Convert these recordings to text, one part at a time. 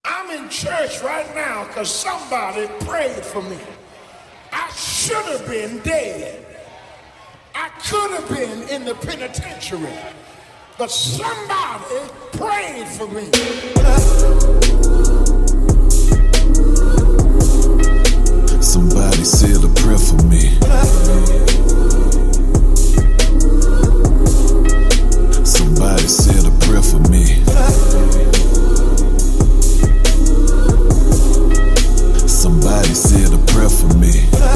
I'm in church right now because somebody prayed for me. I should have been dead. I could have been in the penitentiary. But somebody prayed for me. Somebody said a prayer for me. Somebody said a prayer for me. Somebody said a prayer for me.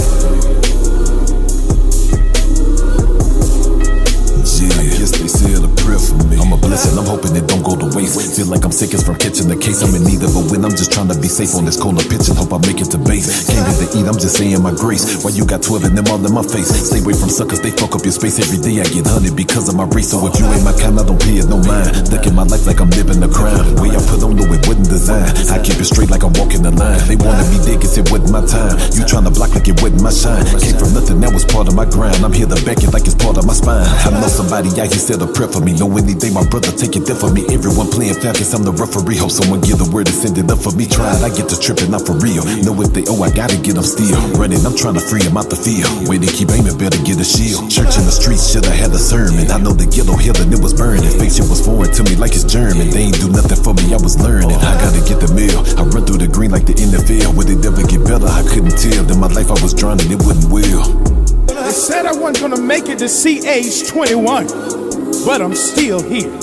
Yeah, I guess they said a prayer for me. I'm a blessing, I'm hoping it don't go to waste. Feel like I'm sick, it's from catching the case. I'm in need of a win, I'm just trying to be safe on this corner pitch and hope I make it to base. Came here to eat, I'm just saying my grace. Why you got 12 and them all in my face? Stay away from suckers, they fuck up your space. Every day I get hunted because of my race. So if you ain't my kind, I don't pay it no mind. Look at my life like I'm living a crime. Way I put on, no, it wasn't designed. I keep it straight like I'm walking the line. They wanted me dead, cause it wasn't my time. You trying to block like it wasn't my shine. Came from nothing, that was part of my grind. I'm here to back it like it's part of my spine. I know somebody out here said a prayer for me. Know any day my brother take it there for me. Everyone playing fair, cause I'm the referee. Hope someone give the word and send it up for me. Trying, I get to tripping, not for real. Know if they owe, I gotta get them still. Running, I'm trying to free them out the field. Way they keep aiming, better get a shield. Church in the streets, should've had a sermon. I know the ghetto hill and it was burning. Fake shit was foreign to me like it's German. They ain't do nothing for me, I was learning. I gotta get the meal. I run through the green like the NFL. Would it ever get better? I couldn't tell. In my life I was drowning, it wouldn't will. They said I wasn't gonna make it to see age 21, but I'm still here.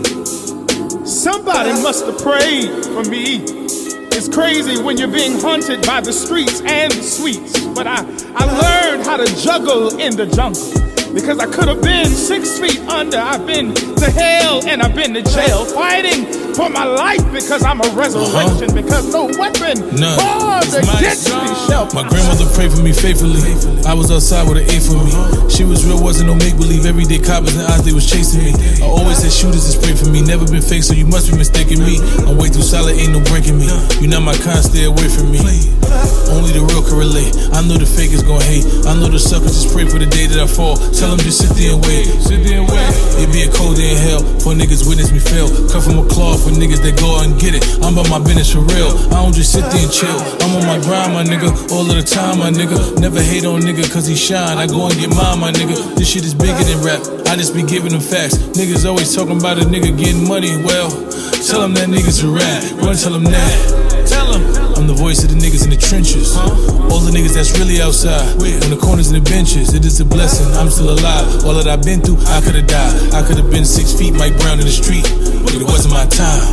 Somebody must have prayed for me. It's crazy when you're being hunted by the streets and the sweets, but I learned how to juggle in the jungle. Because I could have been 6 feet under. I've been to hell and I've been to jail, fighting for my life because I'm a resurrection. Because no weapon formed against me shall prosper. My grandmother prayed for me faithfully. I was outside with an A for me. She was real, wasn't no make-believe. Everyday coppers and odds, they was chasing me. I always said shooters is pray for me. Never been fake, so you must be mistaken me. I'm way too solid, ain't no breaking me. You not my kind, stay away from me. Only the real can relate. I know the fake is gon' hate. I know the suckers just pray for the day that I fall. Tell them just sit there and wait. Sit there and wait. It be a cold day in hell for niggas witness me fail. Cut from a claw for niggas that go out and get it. I'm about my business for real. I don't just sit there and chill. I'm on my grind, my nigga, all of the time, my nigga. Never hate on nigga cause he shine. I go and get mine, my nigga. This shit is bigger than rap. I just be giving them facts. Niggas always talking about a nigga getting money. Well, tell them that nigga's a rat. Run, tell them that. Tell them I'm the voice of the niggas in the trenches. All the niggas that's really outside, on the corners and the benches. It is a blessing, I'm still alive. All that I've been through, I could've died. I could've been 6 feet, Mike Brown in the street, but it wasn't my time.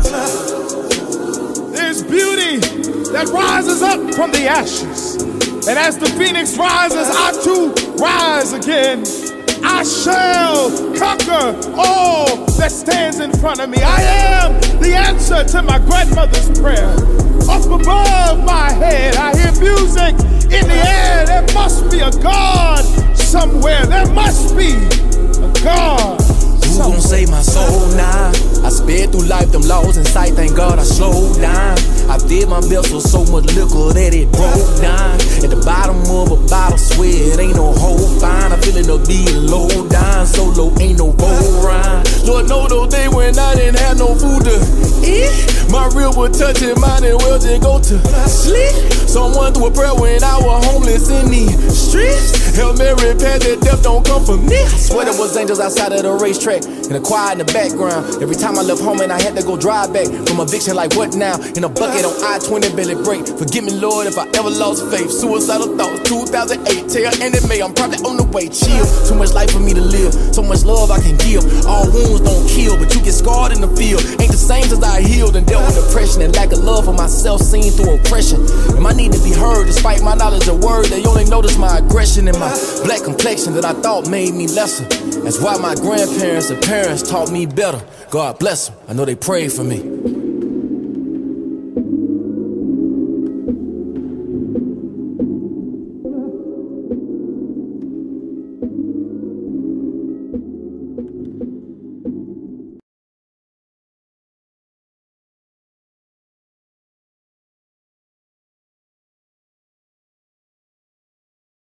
There's beauty that rises up from the ashes. And as the phoenix rises, I too rise again. I shall conquer all that stands in front of me. I am the answer to my grandmother's prayer. Up above my head, I hear music in the air. There must be a God somewhere. There must be a God somewhere. Who gon' save my soul now? I sped through life, them laws in sight, thank God I slowed down. I filled my belt with so much liquor that it broke down. At the bottom of a bottle, swear it ain't no whole fine. I'm feeling the being low down, so low ain't no roll rhyme. Lord know those days when I didn't have no food to eat. My real was touching mine and well just go to sleep. Someone threw a prayer when I was homeless in the streets. Hail Mary, past that death don't come for me. I swear there was angels outside of the racetrack and a choir in the background. Every time I left home and I had to go drive back from eviction, like what now? In a bucket on I-20 belly break. Forgive me, Lord, if I ever lost faith. Suicidal thoughts, 2008. Tell Andy May I'm probably on the way. Chill, too much life for me to live. So much love I can give. All wounds don't kill, but you get scarred in the field. Ain't the same as I healed and dealt with depression and lack of love for myself seen through oppression. And my need to be heard despite my knowledge of word. They only notice my aggression and my black complexion that I thought made me lesser. That's why my grandparents and parents taught me better. God bless them, I know they prayed for me.